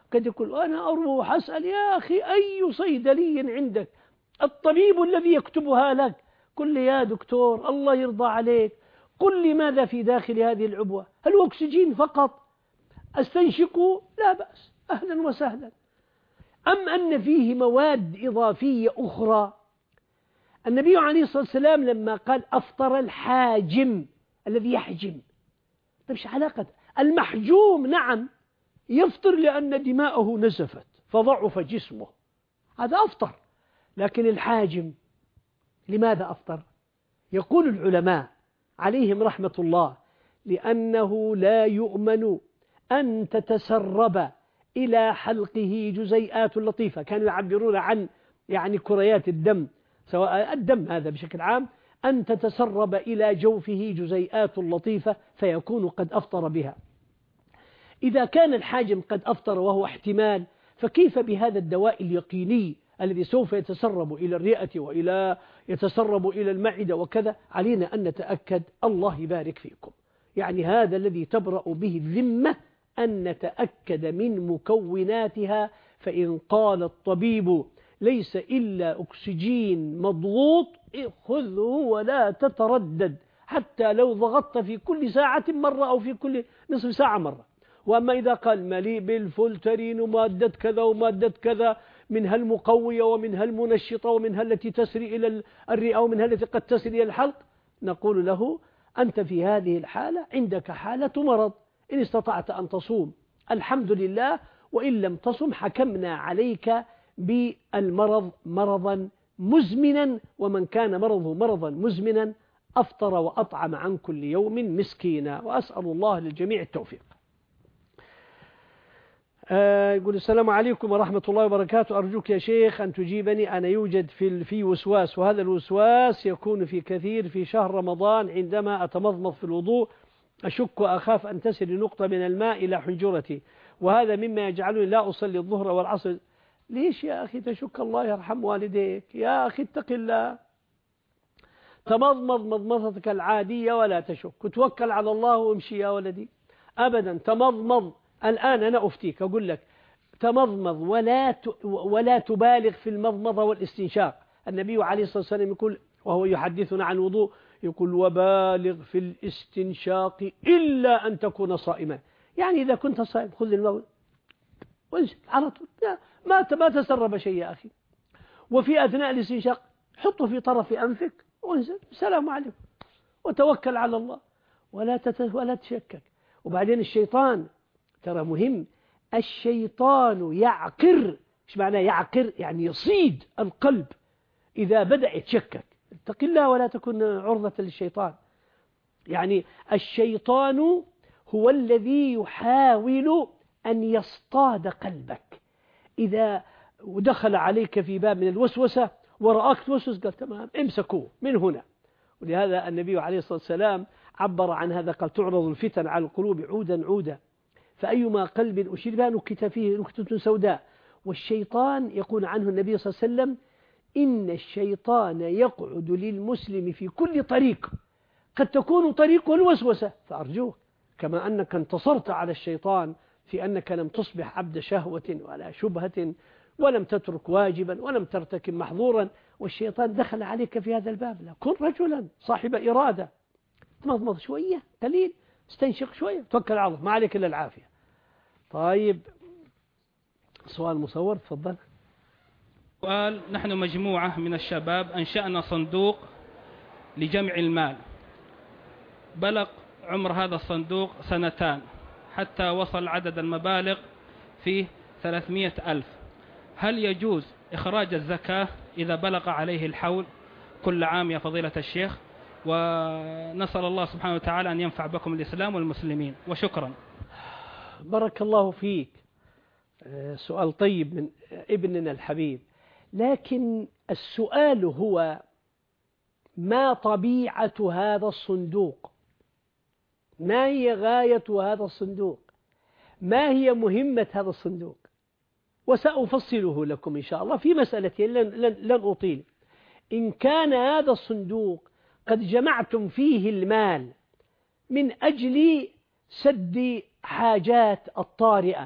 قد يقول أنا أروح أسأل يا أخي أي صيدلي عندك الطبيب الذي يكتبها لك؟ قل لي يا دكتور الله يرضى عليك قل لي ماذا في داخل هذه العبوة؟ هل هو أكسجين فقط أستنشقه؟ لا بأس، أهلا وسهلا. أم أن فيه مواد إضافية أخرى؟ النبي عليه الصلاة والسلام لما قال أفطر الحاجم الذي يحجم، مش علاقة المحجوم نعم يفطر لأن دماءه نزفت فضعف جسمه، هذا أفطر، لكن الحاجم لماذا أفطر؟ يقول العلماء عليهم رحمة الله لأنه لا يؤمن أن تتسرب إلى حلقه جزيئات لطيفة، كانوا يعبرون عن يعني كريات الدم، سواء الدم هذا بشكل عام، أن تتسرب إلى جوفه جزيئات لطيفة فيكون قد أفطر بها. إذا كان الحاجم قد أفطر وهو احتمال، فكيف بهذا الدواء اليقيني الذي سوف يتسرب إلى الرئة وإلى يتسرب إلى المعدة وكذا؟ علينا أن نتأكد، الله يبارك فيكم، يعني هذا الذي تبرأ به الذمة أن نتأكد من مكوناتها. فإن قال الطبيب ليس إلا أكسجين مضغوط خذه ولا تتردد، حتى لو ضغطت في كل ساعة مرة أو في كل نصف ساعة مرة. وأما إذا قال مليء بالفولترين ومادة كذا ومادة كذا منها المقوية ومنها المنشطة ومنها التي تسري إلى الرئة ومنها التي قد تسري إلى الحلق، نقول له أنت في هذه الحالة عندك حالة مرض، إن استطعت أن تصوم الحمد لله، وإن لم تصم حكمنا عليك بالمرض مرضا مزمنا، ومن كان مرضه مرضا مزمنا أفطر وأطعم عن كل يوم مسكينا. وأسأل الله للجميع التوفيق. آه يقول السلام عليكم ورحمة الله وبركاته، أرجوك يا شيخ أن تجيبني، أنا يوجد في في وسواس، وهذا الوسواس يكون في كثير في شهر رمضان عندما أتمضمض في الوضوء، أشك وأخاف أن تسري نقطة من الماء إلى حنجرتي، وهذا مما يجعلني لا أصلي الظهر والعصر. ليش يا أخي تشك؟ الله يرحم والديك يا أخي، اتق الله، تمضمض مضمضتك العادية ولا تشك، وتوكل على الله وامشي يا ولدي. أبدا تمضمض. الآن أنا أفتيك أقول لك تمضمض ولا ولا تبالغ في المضمضة والاستنشاق. النبي عليه الصلاة والسلام يقول وهو يحدثنا عن الوضوء، يقول وبالغ في الاستنشاق إلا أن تكون صائما. يعني إذا كنت صائم خذ الماء وانزل على طول، ما ما تسرب شيء يا أخي. وفي أثناء الاستنشاق حطه في طرف أنفك وانزل، السلام عليكم، وتوكل على الله ولا تت... ولا تشكك. وبعدين الشيطان ترى مهم، الشيطان يعقر. ايش معنى يعقر؟ يعني يصيد القلب إذا بدأ يتشكك. اتق الله ولا تكن عرضة للشيطان. يعني الشيطان هو الذي يحاول أن يصطاد قلبك، إذا دخل عليك في باب من الوسوسة ورآك توسوس قال تمام امسكوه من هنا. ولهذا النبي عليه الصلاة والسلام عبر عن هذا، قال تعرض الفتن على القلوب عودا عودا، فأيما قلب أشير بها نكت فيه نكتة سوداء. والشيطان يقول عنه النبي صلى الله عليه وسلم إن الشيطان يقعد للمسلم في كل طريق، قد تكون طريقه الوسوسة، فأرجوك كما أنك انتصرت على الشيطان في أنك لم تصبح عبد شهوة ولا شبهة ولم تترك واجبا ولم ترتكب محظورا، والشيطان دخل عليك في هذا الباب، لا كن رجلا صاحب إرادة، تمضمض شوية قليل، استنشق شوية، توكل على الله، ما عليك إلا العافية. طيب سؤال مصور، تفضل. سؤال: نحن مجموعة من الشباب أنشأنا صندوق لجمع المال، بلغ عمر هذا الصندوق سنتان حتى وصل عدد المبالغ فيه ثلاثمائة ألف، هل يجوز إخراج الزكاة إذا بلغ عليه الحول كل عام يا فضيلة الشيخ؟ ونسأل الله سبحانه وتعالى أن ينفع بكم الإسلام والمسلمين، وشكرا. بارك الله فيك، سؤال طيب من ابننا الحبيب، لكن السؤال هو ما طبيعة هذا الصندوق؟ ما هي غاية هذا الصندوق؟ ما هي مهمة هذا الصندوق؟ وسأفصله لكم إن شاء الله في مسألتين، لن, لن, لن أطيل. إن كان هذا الصندوق قد جمعتم فيه المال من أجل سد حاجات الطارئة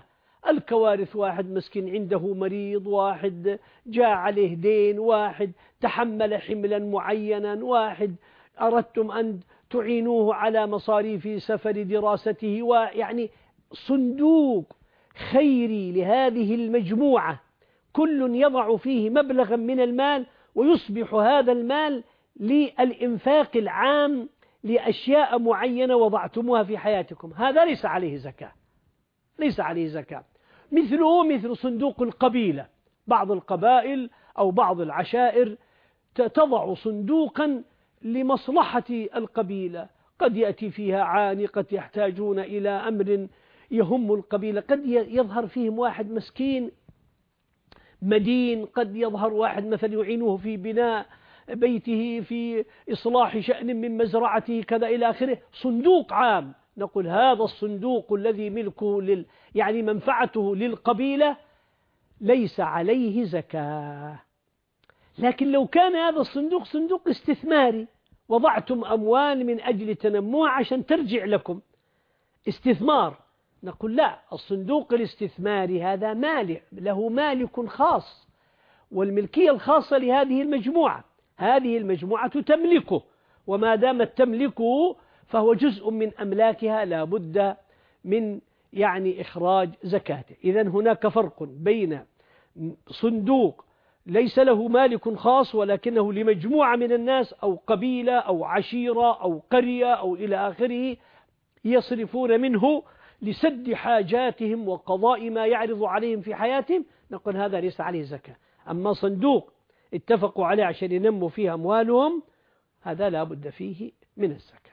الكوارث، واحد مسكين عنده مريض، واحد جاء عليه دين، واحد تحمل حملا معينا، واحد أردتم أن تعينوه على مصاريف سفر دراسته، ويعني صندوق خيري لهذه المجموعة كل يضع فيه مبلغا من المال، ويصبح هذا المال للإنفاق العام لأشياء معينة وضعتموها في حياتكم. هذا ليس عليه زكاة، ليس عليه زكاة. مثله مثل صندوق القبيلة، بعض القبائل أو بعض العشائر تضع صندوقا لمصلحة القبيلة، قد يأتي فيها عاني، قد يحتاجون إلى أمر يهم القبيلة، قد يظهر فيهم واحد مسكين مدين، قد يظهر واحد مثلا يعينه في بناء بيته، في إصلاح شأن من مزرعته كذا إلى آخره. صندوق عام، نقول هذا الصندوق الذي ملكه لل يعني منفعته للقبيلة ليس عليه زكاة. لكن لو كان هذا الصندوق صندوق استثماري، وضعتم أموال من أجل تنموها عشان ترجع لكم استثمار، نقول لا، الصندوق الاستثماري هذا مال له مالك خاص، والملكية الخاصة لهذه المجموعة، هذه المجموعة تملكه، وما دامت تملكه فهو جزء من أملاكها، لا بد من يعني إخراج زكاته. إذن هناك فرق بين صندوق ليس له مالك خاص ولكنه لمجموعة من الناس، أو قبيلة أو عشيرة أو قرية أو إلى آخره، يصرفون منه لسد حاجاتهم وقضاء ما يعرض عليهم في حياتهم، نقول هذا ليس عليه زكاة. أما صندوق اتفقوا عليه عشان ينموا فيه أموالهم، هذا لا بد فيه من الزكاة.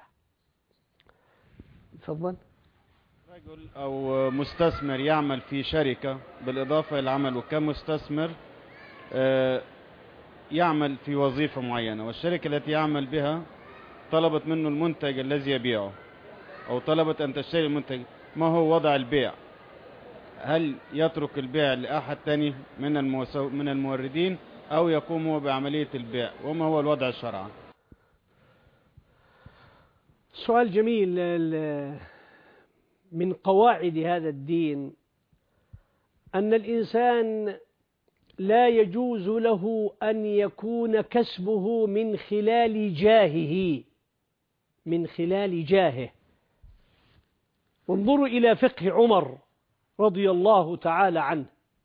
تفضل. رجل أو مستثمر يعمل في شركة بالإضافة إلى عمله كمستثمر، يعمل في وظيفة معينة، والشركة التي يعمل بها طلبت منه المنتج الذي يبيعه، أو طلبت أن تشتري المنتج، ما هو وضع البيع؟ هل يترك البيع لأحد تاني من الموسو... من الموردين، أو يقوم هو بعملية البيع؟ وما هو الوضع الشرعي؟ سؤال جميل. من قواعد هذا الدين أن الإنسان لا يجوز له أن يكون كسبه من خلال جاهه، من خلال جاهه. وانظروا إلى فقه عمر رضي الله تعالى عنه،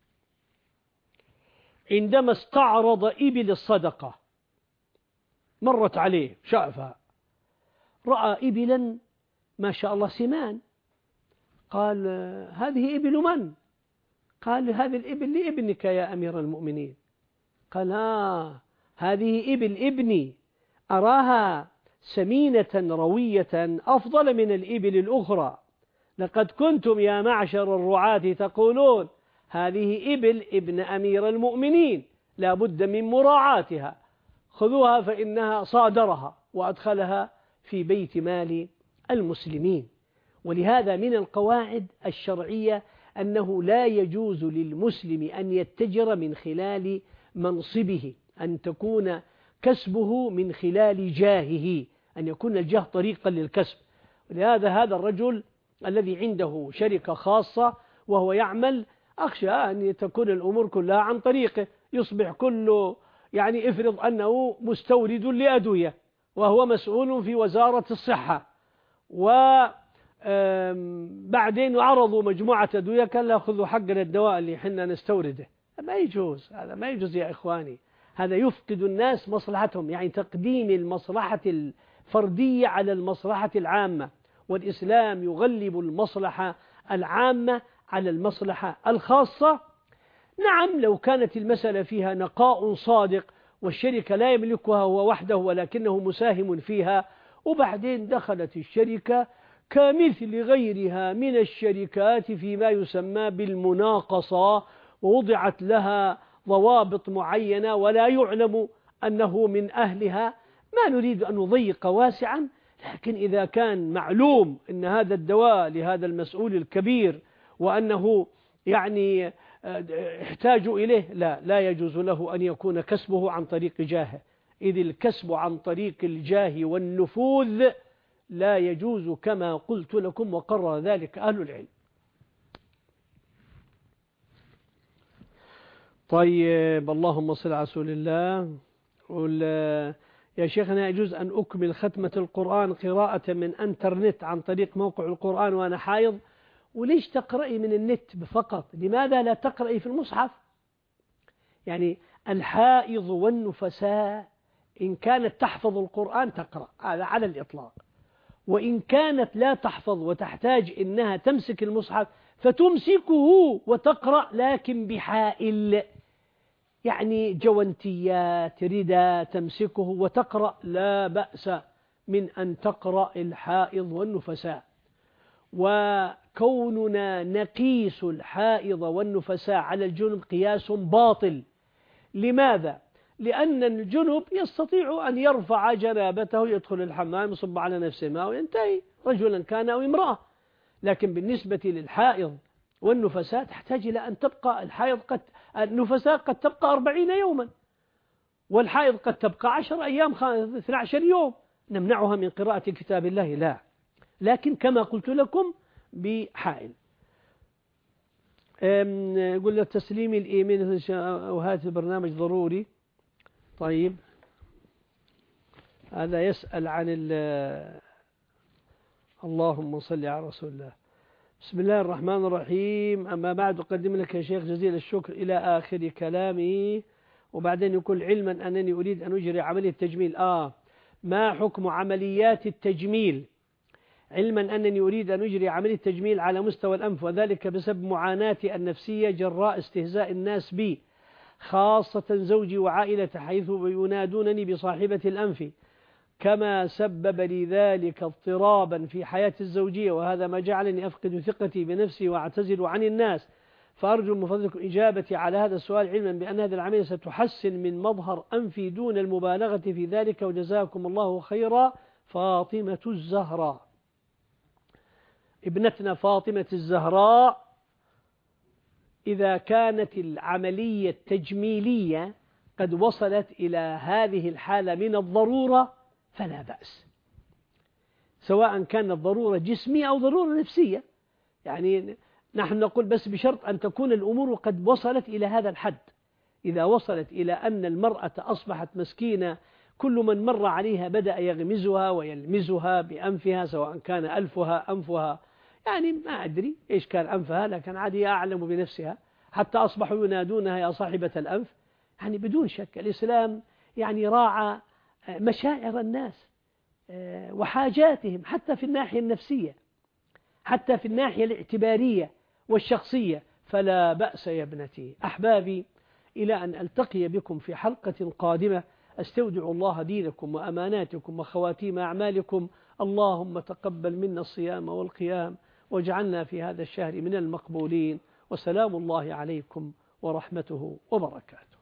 عندما استعرض إبل الصدقة، مرت عليه شافها، رأى إبلا ما شاء الله سمان، قال هذه إبل من؟ قال هذه الإبل لابنك يا أمير المؤمنين. قال آه هذه إبل ابني، أراها سمينة روية أفضل من الإبل الأخرى، لقد كنتم يا معشر الرعاة تقولون هذه إبل ابن أمير المؤمنين لا بد من مراعاتها، خذوها فإنها صادرها وأدخلها في بيت مال المسلمين. ولهذا من القواعد الشرعية أنه لا يجوز للمسلم أن يتجر من خلال منصبه، أن تكون كسبه من خلال جاهه، أن يكون الجاه طريقا للكسب. ولهذا هذا الرجل الذي عنده شركة خاصة وهو يعمل، أخشى أن تكون الأمور كلها عن طريقه، يصبح كله يعني افرض أنه مستورد لأدوية وهو مسؤول في وزارة الصحة، وبعدين عرضوا مجموعة أدوية قال لا خذوا حقنا الدواء اللي حنا نستورده. ما يجوز، هذا ما يجوز يا إخواني، هذا يفقد الناس مصلحتهم، يعني تقديم المصلحة الفردية على المصلحة العامة، والإسلام يغلب المصلحة العامة على المصلحة الخاصة. نعم لو كانت المسألة فيها نقاء صادق والشركة لا يملكها هو وحده ولكنه مساهم فيها، وبعدين دخلت الشركة كمثل غيرها من الشركات فيما يسمى بالمناقصة، ووضعت لها ضوابط معينة ولا يعلم أنه من أهلها، ما نريد أن نضيق واسعا، لكن إذا كان معلوم أن هذا الدواء لهذا المسؤول الكبير وأنه يعني احتاج إليه، لا لا يجوز له أن يكون كسبه عن طريق جاهه، إذ الكسب عن طريق الجاه والنفوذ لا يجوز كما قلت لكم، وقرر ذلك أهل العلم. طيب، اللهم صل على رسول الله. يا شيخنا، يجوز أن أكمل ختمة القرآن قراءة من انترنت عن طريق موقع القرآن وأنا حائض؟ وليش تقرأي من النت فقط؟ لماذا لا تقرأي في المصحف؟ يعني الحائض والنفساء إن كانت تحفظ القرآن تقرأ، هذا على الإطلاق. وإن كانت لا تحفظ وتحتاج إنها تمسك المصحف فتمسكه وتقرأ، لكن بحائل، يعني جوانتيات رداء تمسكه وتقرأ، لا بأس من أن تقرأ الحائض والنفساء. وكوننا نقيس الحائض والنفساء على الجنب قياس باطل. لماذا؟ لأن الجنب يستطيع أن يرفع جنابته، يدخل الحمام، يصب على نفسه ماء وينتهي، رجلا كان أو امرأة. لكن بالنسبة للحائض والنفساء تحتاج إلى أن تبقى الحائض قد النفساء قد تبقى أربعين يوما، والحائض قد تبقى عشر أيام، اثنى عشر يوم. نمنعها من قراءة كتاب الله؟ لا، لكن كما قلت لكم بحائل. قلنا تسليم الإيمان وهذا البرنامج ضروري. طيب، هذا يسأل عن اللهم صل على رسول الله. بسم الله الرحمن الرحيم. أما بعد، أقدم لك يا شيخ جزيل الشكر إلى آخر كلامي. وبعدين يقول: علما أنني أريد أن أجري عملية التجميل. آه ما حكم عمليات التجميل؟ علما أنني أريد أن أجري عملية التجميل على مستوى الأنف، وذلك بسبب معاناتي النفسية جراء استهزاء الناس بي، خاصة زوجي وعائلته، حيث ينادونني بصاحبة الأنف، كما سبب لي ذلك اضطرابا في حياتي الزوجية، وهذا ما جعلني أفقد ثقتي بنفسي وأعتزل عن الناس. فأرجو من فضلكم إجابتي على هذا السؤال، علما بأن هذه العملية ستحسن من مظهر أنفي دون المبالغة في ذلك، وجزاكم الله خيرا. فاطمة الزهراء. ابنتنا فاطمة الزهراء، إذا كانت العملية التجميلية قد وصلت إلى هذه الحالة من الضرورة فلا بأس، سواء كانت ضرورة جسمية أو ضرورة نفسية. يعني نحن نقول بس بشرط أن تكون الأمور قد وصلت إلى هذا الحد. إذا وصلت إلى أن المرأة أصبحت مسكينة، كل من مر عليها بدأ يغمزها ويلمزها بأنفها، سواء كان ألفها أنفها، يعني ما أدري إيش كان أنفها، لكن عادي أعلم بنفسها، حتى أصبحوا ينادونها يا صاحبة الأنف. يعني بدون شك الإسلام يعني راعى مشاعر الناس وحاجاتهم، حتى في الناحية النفسية، حتى في الناحية الاعتبارية والشخصية. فلا بأس يا ابنتي. أحبابي، إلى أن ألتقي بكم في حلقة قادمة، أستودع الله دينكم وأماناتكم وخواتيم أعمالكم. اللهم تقبل منا الصيام والقيام، واجعلنا في هذا الشهر من المقبولين. وسلام الله عليكم ورحمته وبركاته.